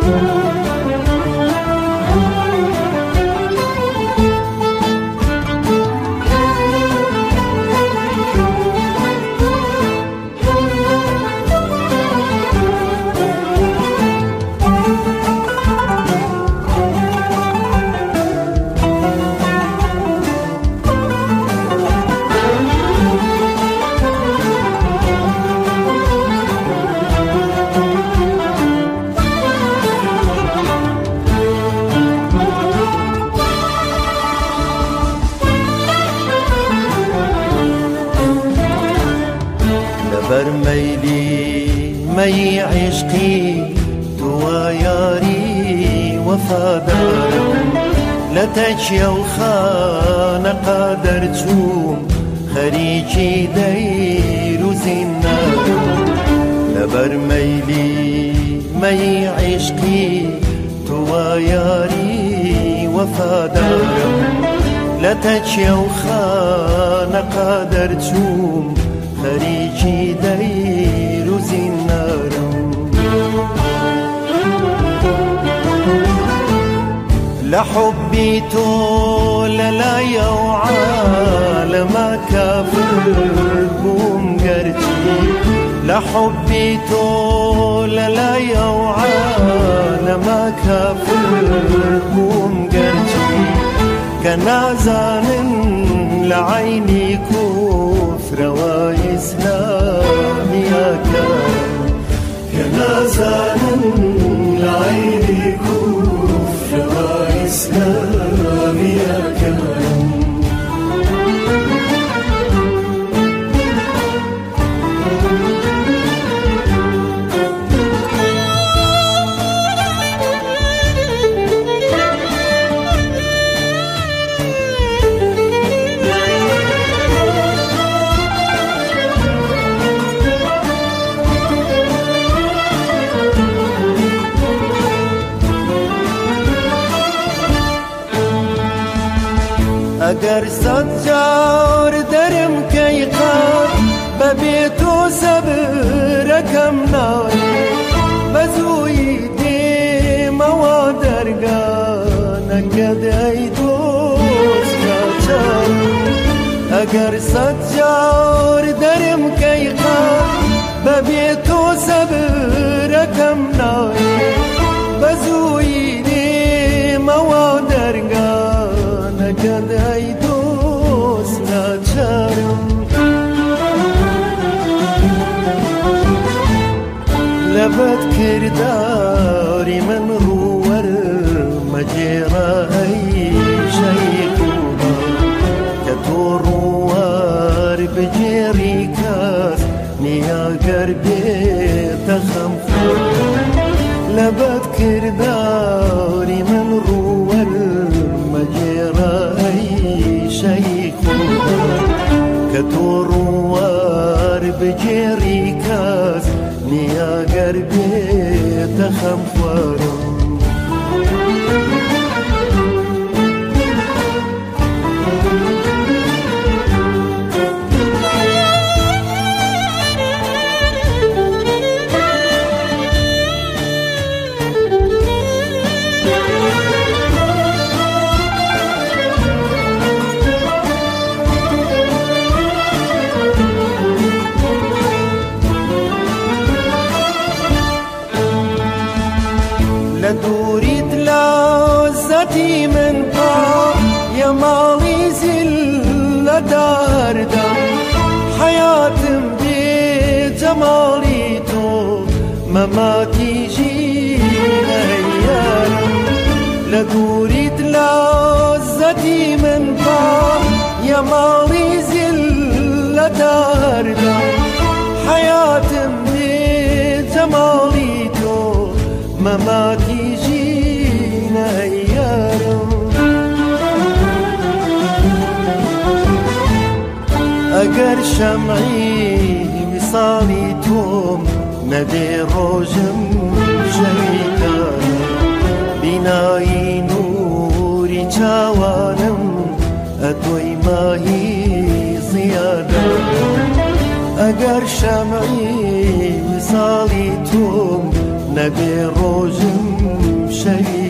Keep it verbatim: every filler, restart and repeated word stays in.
برميلي مي عشقي توا ياري وفادار لا تجي وخان قادر تشوم خريجي دير زنار لبرميلي مي عشقي توا ياري وفادار لا تجي وخان قادر تشوم خريجي دير زنارم لحبي طول لا يوعى ما كافر بوم قرتي لحبي طول لا يوعى ما كافر بوم قرتي كنازان لعيني كفر وإسلام يا كرم كنازان لعيني كفر وإسلام يا كرم اگر صد جار درم کیقار ببیت و صبرکم نایی بزوی دیم و درگاه نکد ای دوست کچر اگر صد جار درم کیقار ببیت و صبرکم نایی بزوی دیم و درگاه نکد ای دوست ناچارم لبت کرداری من روور مجرا ای شیخوبا که تو روار بجری کس نیاگر بیت خمخور لبت کرداری من روور مجرا ای شیخوبا که تو روار بجری کس نیاگر بیت خمخورم لدوريت لعزتي من قاع يا مالي زلة داردا حياتم بجمالي تو مماتي جينا ايام لدوريت لعزتي من قاع يا مالي زلة داردا حياتم بجمالي تو مماتي جينا ايارم اگر شمعي وصالي توم ندي روجم شيطان بناي نوري جوانم ادوي ماهي زيادة اگر شمعي وصالي توم نبی روزم شوی